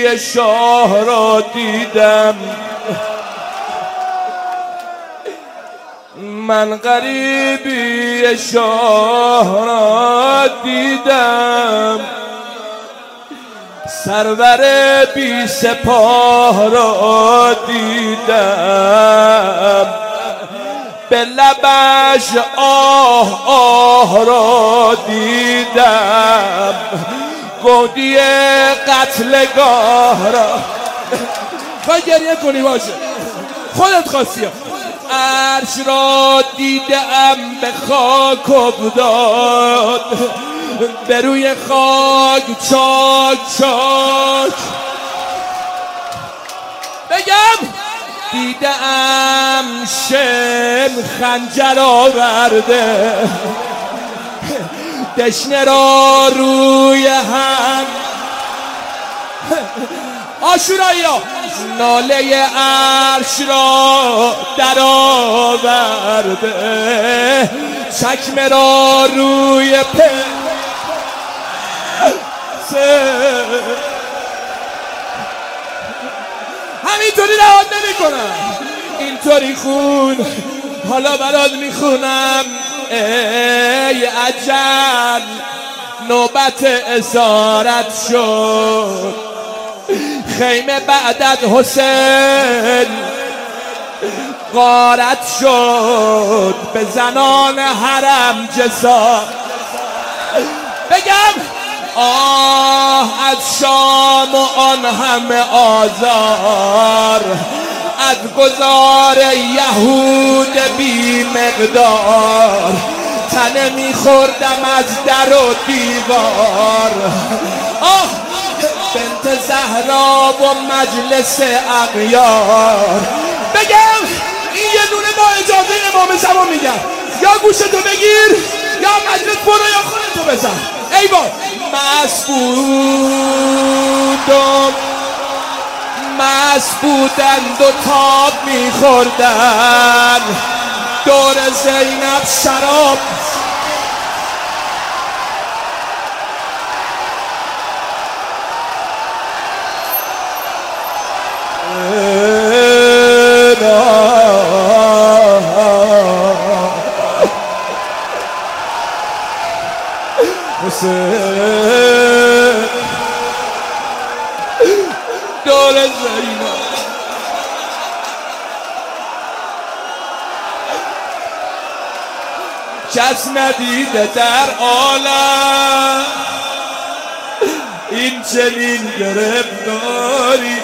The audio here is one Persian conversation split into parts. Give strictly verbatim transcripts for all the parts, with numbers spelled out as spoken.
غریبی شاه را دیدم، من غریبی شاه را دیدم، سرور بی سپاه را دیدم، به لبش آه آه را دیدم، گودی قتلگاه را. خواهی گریه کنی باشه، خودت خواستی. عرش را دیدم به خاک افتاد، به روی خاک چاک چاک. بگم دیدم شم خنجر آورده، دشنه را روی هم. آشورایی ها ناله عرش را در آورده، چکمه را روی پسه. همینطوری رهاد نمی کنم، اینطوری خون حالا برات میخونم. ای عجل نوبت اسارت شد، خیمه بعدت حسین غارت شد، به زنان حرم جسار. بگم آه از شام و آن همه آزار، از گذار یهود بی مقدار، تنه میخوردم از در و دیوار. آه بنت زهرا و مجلس اغیار. بگم این یه دونه با اجازه امام زمان میگم، یا گوشتو بگیر یا مجلس برو یا خودتو بزن. ای بای مسبودم مسبودند و تاب میخوردن، دور زینب شراب. حسین دور زینب. کس ندیده در عالم این چنین گرفتاری،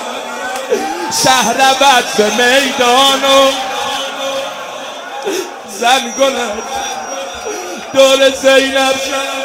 شهربت به میدان و زن گلت دور زینب شد.